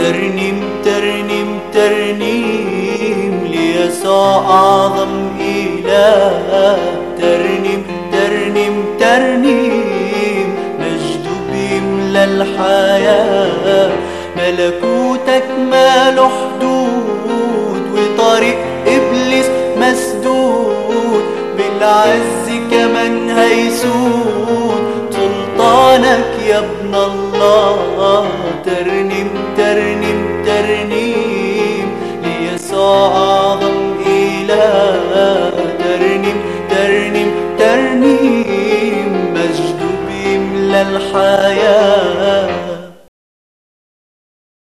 ترنيم ترنيم ترنيم ليسوع أعظم إله. ترنيم ترنيم ترنيم مجده بيملى الحياة. ملكوتك ما له حدود وطريق إبليس مسدود. بالعز كمان هيسود سلطانك يا ابن الله. ترنيم ترنيم ترنيم ليسوع